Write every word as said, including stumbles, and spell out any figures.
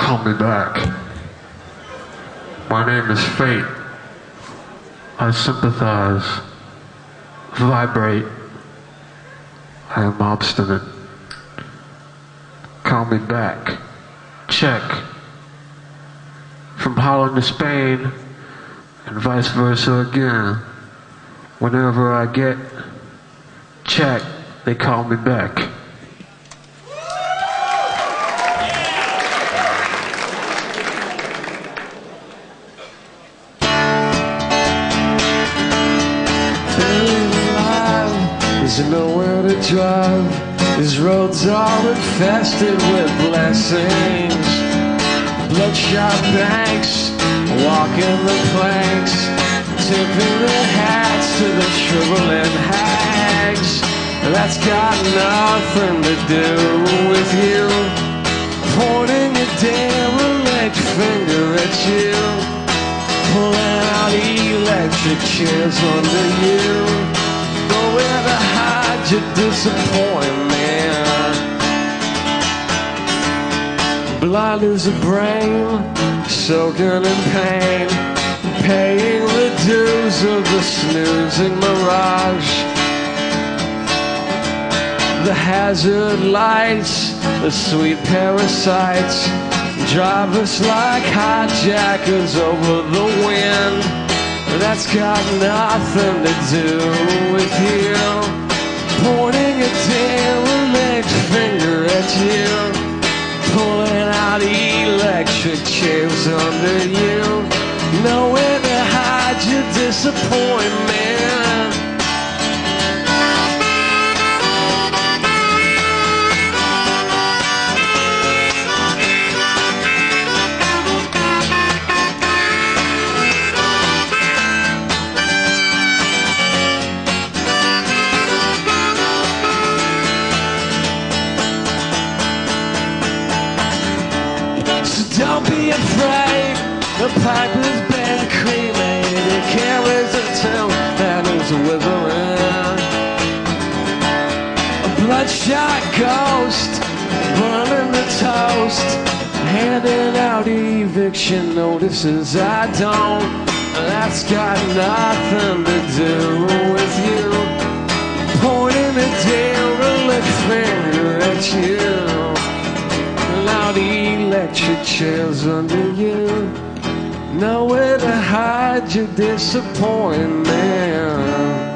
Call me back. My name is Fate. I sympathize. Vibrate. I am obstinate. Call me back. Check. From Holland to Spain, and vice versa again. Whenever I get check, they call me back. There's nowhere to drive. These roads are infested with blessings. Bloodshot banks, walking the planks, tipping their hats to the shriveling hags. That's got nothing to do with you, pointing a derelict finger at you, pulling out electric chairs under you. Nowhere to hide your disappointment. Blind as a brain, soaking in pain, paying the dues of the snoozing mirage. The hazard lights, the sweet parasites, drive us like hijackers over the wind. That's got nothing to do with you, pointing a derelict finger at you, pulling out electric chairs under you. Nowhere to hide your disappointment. Don't be afraid, the pipe has been cremated. It carries a tune that is withering. A bloodshot ghost, burning the toast, handing out eviction notices. I don't, that's got nothing to do with you, pointing a derelict finger at you. Loud electric chairs under you. Nowhere to hide your disappointment.